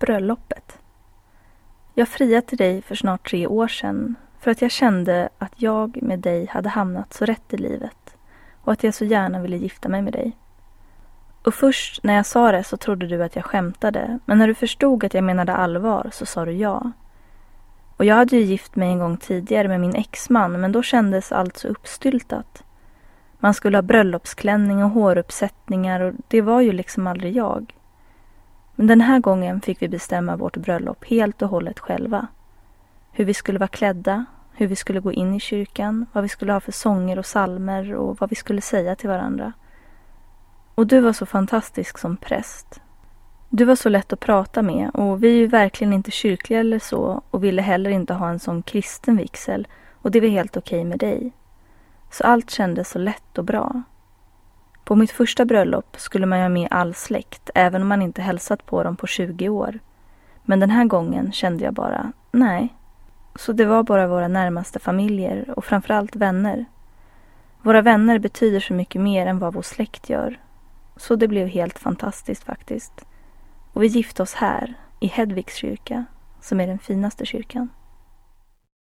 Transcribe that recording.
bröllopet. Jag friade till dig för snart 3 år sedan för att jag kände att jag med dig hade hamnat så rätt i livet och att jag så gärna ville gifta mig med dig. Och först när jag sa det så trodde du att jag skämtade, men när du förstod att jag menade allvar så sa du ja. Och jag hade ju gift mig en gång tidigare med min exman, men då kändes allt så uppstyltat. Man skulle ha bröllopsklänning och håruppsättningar och det var ju liksom aldrig jag. Men den här gången fick vi bestämma vårt bröllop helt och hållet själva. Hur vi skulle vara klädda, hur vi skulle gå in i kyrkan, vad vi skulle ha för sånger och psalmer och vad vi skulle säga till varandra. Och du var så fantastisk som präst. Du var så lätt att prata med och vi är ju verkligen inte kyrkliga eller så och ville heller inte ha en sån kristen vigsel och det var helt okej med dig. Så allt kändes så lätt och bra. På mitt första bröllop skulle man ha med all släkt även om man inte hälsat på dem på 20 år. Men den här gången kände jag bara, nej. Så det var bara våra närmaste familjer och framförallt vänner. Våra vänner betyder så mycket mer än vad vår släkt gör. Så det blev helt fantastiskt faktiskt. Och vi gifte oss här, i Hedvigs kyrka, som är den finaste kyrkan.